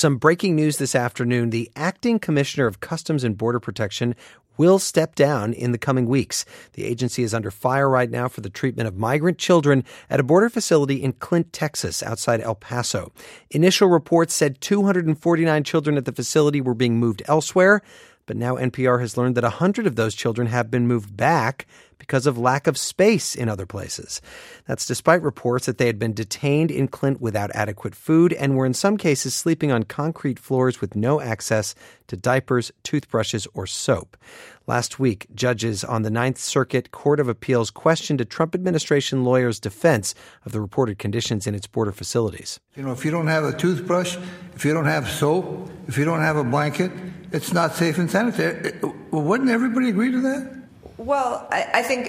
Some breaking news this afternoon. The acting commissioner of Customs and Border Protection will step down in the coming weeks. The agency is under fire right now for the treatment of migrant children at a border facility in Clint, Texas, outside El Paso. Initial reports said 249 children at the facility were being moved elsewhere, but now NPR has learned that 100 of those children have been moved back because of lack of space in other places. That's despite reports that they had been detained in Clint without adequate food and were in some cases sleeping on concrete floors with no access to diapers, toothbrushes, or soap. Last week, judges on the Ninth Circuit Court of Appeals questioned a Trump administration lawyer's defense of the reported conditions in its border facilities. If you don't have a toothbrush, if you don't have soap, if you don't have a blanket, it's not safe and sanitary. Wouldn't everybody agree to that? Well, I think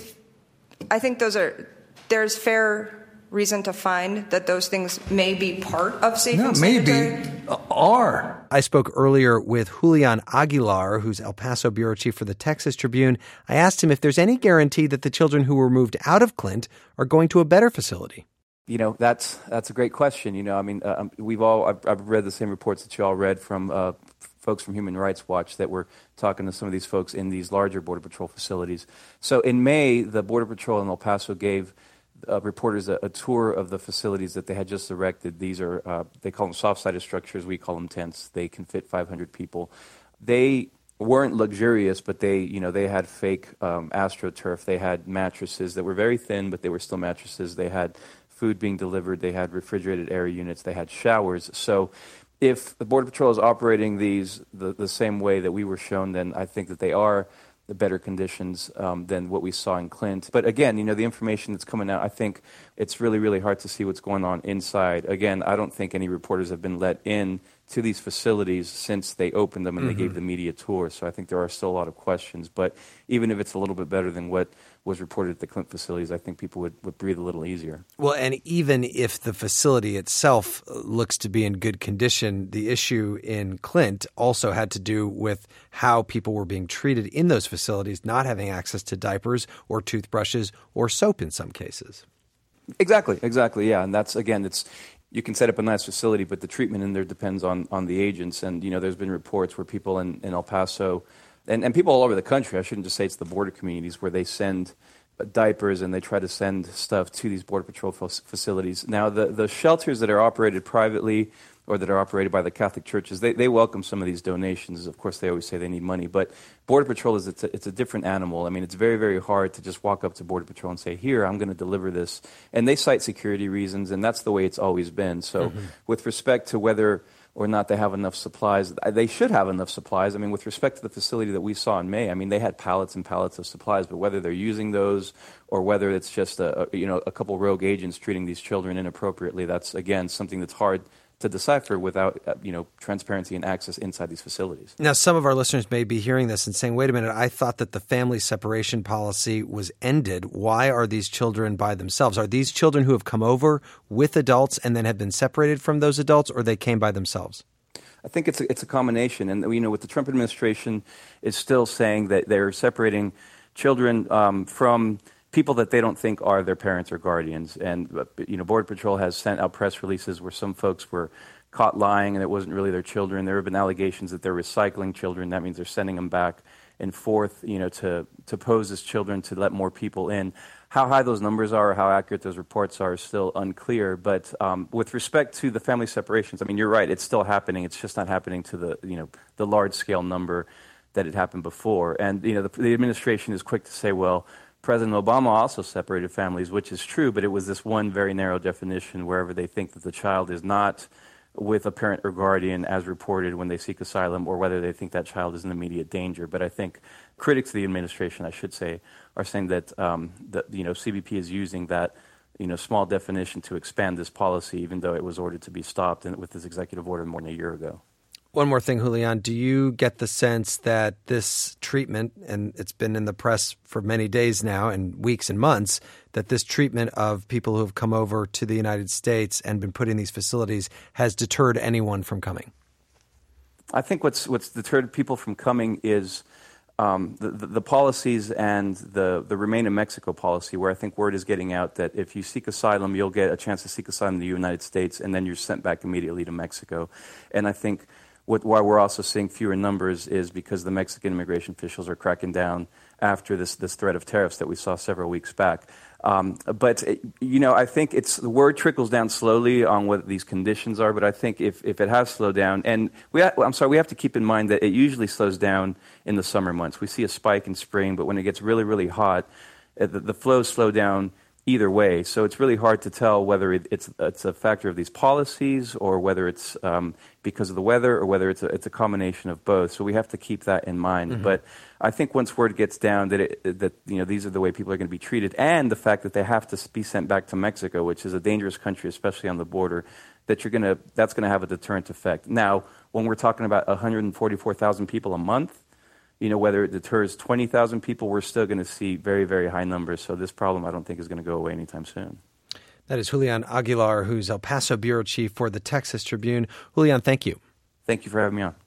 there's fair reason to find that those things may be part of safe and sanitary. Maybe are. I spoke earlier with Julian Aguilar, who's El Paso bureau chief for the Texas Tribune. I asked him if there's any guarantee that the children who were moved out of Clint are going to a better facility. That's a great question. I've read the same reports that you all read from folks from Human Rights Watch that were talking to some of these folks in these larger Border Patrol facilities. So in May, the Border Patrol in El Paso gave reporters a tour of the facilities that they had just erected. These are, they call them soft-sided structures, we call them tents. They can fit 500 people. They weren't luxurious, but they had fake AstroTurf. They had mattresses that were very thin, but they were still mattresses. They had food being delivered. They had refrigerated air units. They had showers. So if the Border Patrol is operating these the same way that we were shown, then I think that they are the better conditions than what we saw in Clint. But again, the information that's coming out, I think it's really, really hard to see what's going on inside. Again, I don't think any reporters have been let in to these facilities since they opened them and they gave the media tour. So I think there are still a lot of questions. But even if it's a little bit better than what was reported at the Clint facilities, I think people would breathe a little easier. Well, and even if the facility itself looks to be in good condition, the issue in Clint also had to do with how people were being treated in those facilities, not having access to diapers or toothbrushes or soap in some cases. Exactly, yeah. And that's, again, you can set up a nice facility, but the treatment in there depends on the agents. And, there's been reports where people in El Paso and people all over the country, I shouldn't just say it's the border communities, where they send diapers and they try to send stuff to these Border Patrol facilities. Now, the shelters that are operated privately or that are operated by the Catholic churches, they welcome some of these donations. Of course, they always say they need money. But Border Patrol, it's a different animal. I mean, it's very, very hard to just walk up to Border Patrol and say, here, I'm going to deliver this. And they cite security reasons, and that's the way it's always been. So with respect to whether or not they have enough supplies, they should have enough supplies. I mean, with respect to the facility that we saw in May, I mean, they had pallets and pallets of supplies, but whether they're using those or whether it's just a couple rogue agents treating these children inappropriately, that's, again, something that's hard to decipher without, transparency and access inside these facilities. Now, some of our listeners may be hearing this and saying, wait a minute, I thought that the family separation policy was ended. Why are these children by themselves? Are these children who have come over with adults and then have been separated from those adults, or they came by themselves? I think it's a combination. And, with the Trump administration is still saying that they're separating children from people that they don't think are their parents or guardians. And, Border Patrol has sent out press releases where some folks were caught lying and it wasn't really their children. There have been allegations that they're recycling children. That means they're sending them back and forth, to pose as children to let more people in. How high those numbers are or how accurate those reports are is still unclear. But with respect to the family separations, I mean, you're right, it's still happening. It's just not happening to the large-scale number that had happened before. And, the administration is quick to say, well, President Obama also separated families, which is true, but it was this one very narrow definition wherever they think that the child is not with a parent or guardian as reported when they seek asylum, or whether they think that child is in immediate danger. But I think critics of the administration, I should say, are saying that CBP is using that small definition to expand this policy, even though it was ordered to be stopped with this executive order more than a year ago. One more thing, Julian. Do you get the sense that this treatment, and it's been in the press for many days now and weeks and months, that this treatment of people who have come over to the United States and been put in these facilities has deterred anyone from coming? I think what's deterred people from coming is the policies and the Remain in Mexico policy, where I think word is getting out that if you seek asylum, you'll get a chance to seek asylum in the United States, and then you're sent back immediately to Mexico. And I think why we're also seeing fewer numbers is because the Mexican immigration officials are cracking down after this threat of tariffs that we saw several weeks back. But I think the word trickles down slowly on what these conditions are. But I think if it has slowed down, and we have to keep in mind that it usually slows down in the summer months. We see a spike in spring, but when it gets really, really hot, the flows slow down either way. So it's really hard to tell whether it's a factor of these policies or whether it's because of the weather or whether it's a combination of both. So we have to keep that in mind. Mm-hmm. But I think once word gets down that these are the way people are going to be treated, and the fact that they have to be sent back to Mexico, which is a dangerous country, especially on the border, that's going to have a deterrent effect. Now, when we're talking about 144,000 people a month, whether it deters 20,000 people, we're still going to see very, very high numbers. So this problem, I don't think, is going to go away anytime soon. That is Julian Aguilar, who's El Paso bureau chief for the Texas Tribune. Julian, thank you. Thank you for having me on.